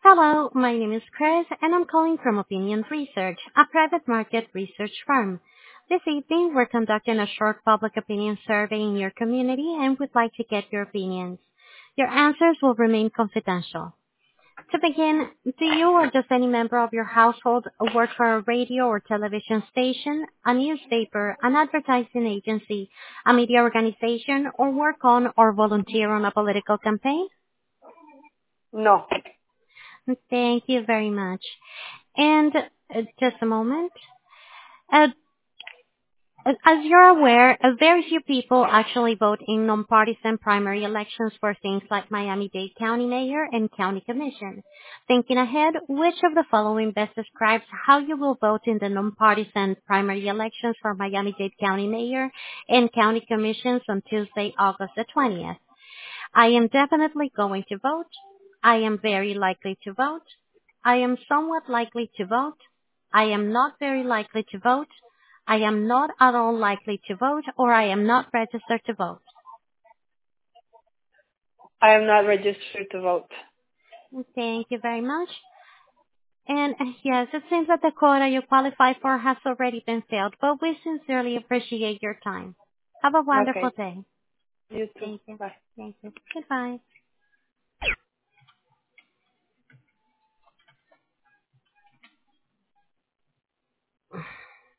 Hello, my name is Chris, and I'm calling from Opinion Research, a private market research firm. This evening, we're conducting a short public opinion survey in your community and would like to get your opinions. Your answers will remain confidential. To begin, do you or just any member of your household work for a radio or television station, a newspaper, an advertising agency, a media organization, or work on or volunteer on a political campaign? No. Thank you very much. And just a moment. Uh, as you're aware, very few people actually vote in nonpartisan primary elections for things like Miami-Dade County Mayor and County Commission. Thinking ahead, which of the following best describes how you will vote in the nonpartisan primary elections for Miami-Dade County Mayor and County Commissions on Tuesday, August the 20th? I am definitely going to vote. I am very likely to vote. I am somewhat likely to vote. I am not very likely to vote. I am not at all likely to vote, or I am not registered to vote. I am not registered to vote. Thank you very much. And yes, it seems that the quota you qualify for has already been filled, but we sincerely appreciate your time. Have a wonderful Okay. day. You too. Thank you. Bye. Thank you. Goodbye.